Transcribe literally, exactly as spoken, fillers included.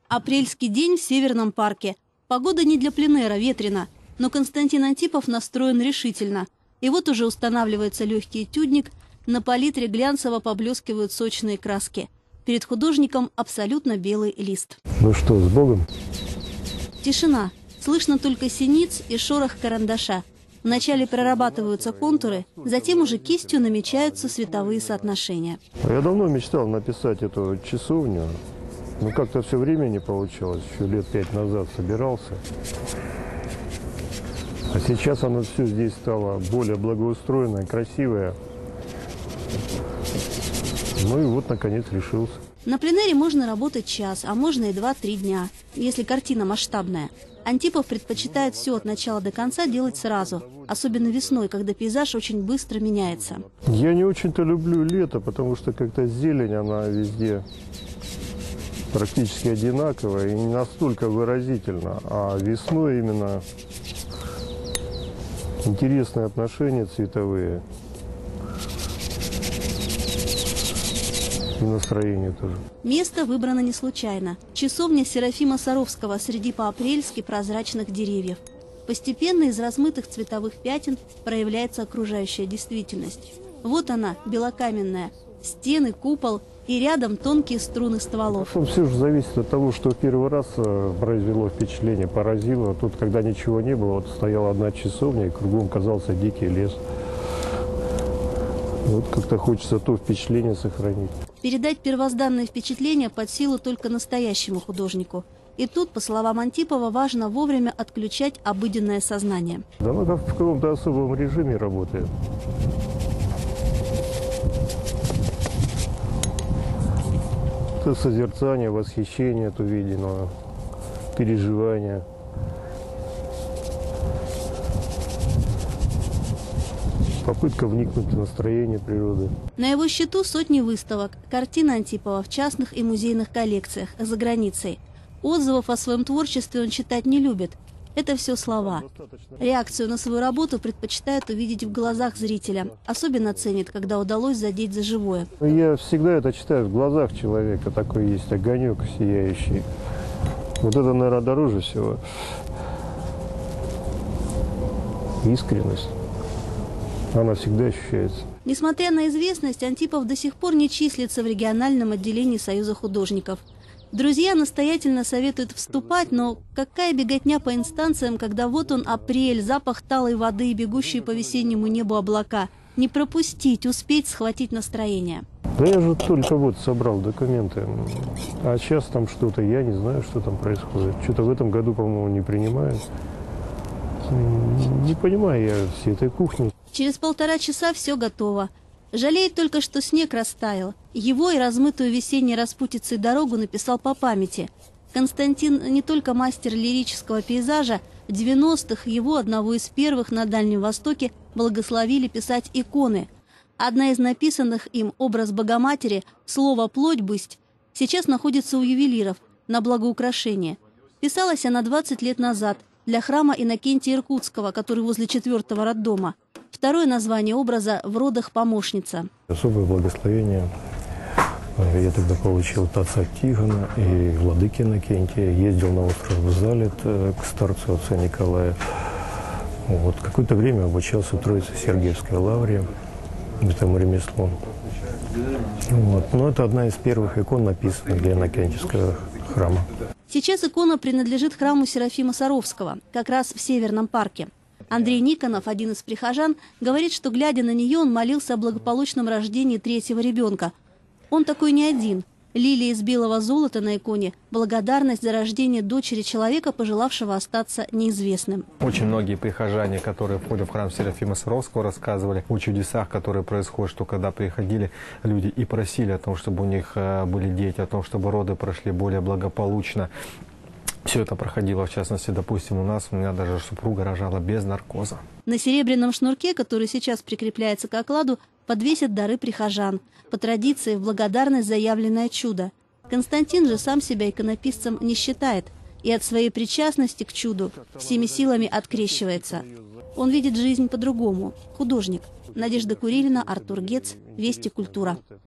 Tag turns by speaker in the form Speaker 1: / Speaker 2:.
Speaker 1: Апрельский день в Северном парке. Погода не для пленэра, ветрено. Но Константин Антипов настроен решительно. И вот уже устанавливается легкий этюдник, на палитре глянцево поблескивают сочные краски. Перед художником абсолютно белый лист.
Speaker 2: Ну что, с Богом?
Speaker 1: Тишина. Слышно только синиц и шорох карандаша. Вначале прорабатываются контуры, затем уже кистью намечаются световые соотношения.
Speaker 2: Я давно мечтал написать эту часовню, но как-то все время не получалось. Еще лет пять назад собирался. А сейчас оно все здесь стало более благоустроенное, красивое. Ну и вот, наконец, решился.
Speaker 1: На пленэре можно работать час, а можно и два-три дня, если картина масштабная. Антипов предпочитает все от начала до конца делать сразу, особенно весной, когда пейзаж очень быстро меняется.
Speaker 2: Я не очень-то люблю лето, потому что как-то зелень, она везде практически одинаковая и не настолько выразительна. А весной именно интересные отношения цветовые. И настроение тоже.
Speaker 1: Место выбрано не случайно. Часовня Серафима Саровского среди по-апрельски прозрачных деревьев. Постепенно из размытых цветовых пятен проявляется окружающая действительность. Вот она, белокаменная. Стены, купол и рядом тонкие струны стволов.
Speaker 2: Потом все же зависит от того, что в первый раз произвело впечатление, поразило. Тут, когда ничего не было, вот стояла одна часовня, и кругом казался дикий лес. Вот как-то хочется то впечатление сохранить.
Speaker 1: Передать первозданное впечатление под силу только настоящему художнику. И тут, по словам Антипова, важно вовремя отключать обыденное сознание.
Speaker 2: Да, мы в каком-то особом режиме работаем. Это созерцание, восхищение от увиденного, переживание. Попытка вникнуть в настроение природы.
Speaker 1: На его счету сотни выставок, картин Антипова в частных и музейных коллекциях за границей. Отзывов о своем творчестве он читать не любит. Это все слова. Реакцию на свою работу предпочитает увидеть в глазах зрителя. Особенно ценит, когда удалось задеть за живое.
Speaker 2: Я всегда это читаю в глазах человека. Такой есть огонек сияющий. Вот это, наверное, дороже всего. Искренность. Она всегда ощущается.
Speaker 1: Несмотря на известность, Антипов до сих пор не числится в региональном отделении Союза художников. Друзья настоятельно советуют вступать, но какая беготня по инстанциям, когда вот он апрель, запах талой воды и бегущие по весеннему небу облака. Не пропустить, успеть схватить настроение.
Speaker 2: Да я же только вот собрал документы. А сейчас там что-то, я не знаю, что там происходит. Что-то в этом году, по-моему, не принимают. Не понимаю я всей этой кухни.
Speaker 1: Через полтора часа все готово. Жалеет только, что снег растаял. Его и размытую весенней распутицей дорогу написал по памяти. Константин не только мастер лирического пейзажа. В девяностых его, одного из первых на Дальнем Востоке, благословили писать иконы. Одна из написанных им, образ Богоматери, слово «плоть бысть», сейчас находится у ювелиров на благоукрашение. Писалась она двадцать лет назад для храма Иннокентия Иркутского, который возле четвертого роддома. Второе название образа «В родах помощница».
Speaker 2: Особое благословение я тогда получил от отца Тигона и владыки Иннокентия. Ездил на остров Залет к старцу отца Николая. Вот. Какое-то время обучался в Троице-Сергиевской лавре этому ремеслу. Вот. Но это одна из первых икон, написанных для Иннокентьевского храма.
Speaker 1: Сейчас икона принадлежит храму Серафима Саровского, как раз в Северном парке. Андрей Никонов, один из прихожан, говорит, что, глядя на нее, он молился о благополучном рождении третьего ребенка. Он такой не один. Лилия из белого золота на иконе – благодарность за рождение дочери человека, пожелавшего остаться неизвестным.
Speaker 3: Очень многие прихожане, которые входят в храм Серафима Саровского, рассказывали о чудесах, которые происходят, что когда приходили люди и просили о том, чтобы у них были дети, о том, чтобы роды прошли более благополучно. Все это проходило, в частности, допустим, у нас, у меня даже супруга рожала без наркоза.
Speaker 1: На серебряном шнурке, который сейчас прикрепляется к окладу, подвесят дары прихожан. По традиции, в благодарность заявленное чудо. Константин же сам себя иконописцем не считает и от своей причастности к чуду всеми силами открещивается. Он видит жизнь по-другому. Художник. Надежда Курилина, Артур Гец, Вести, Культура.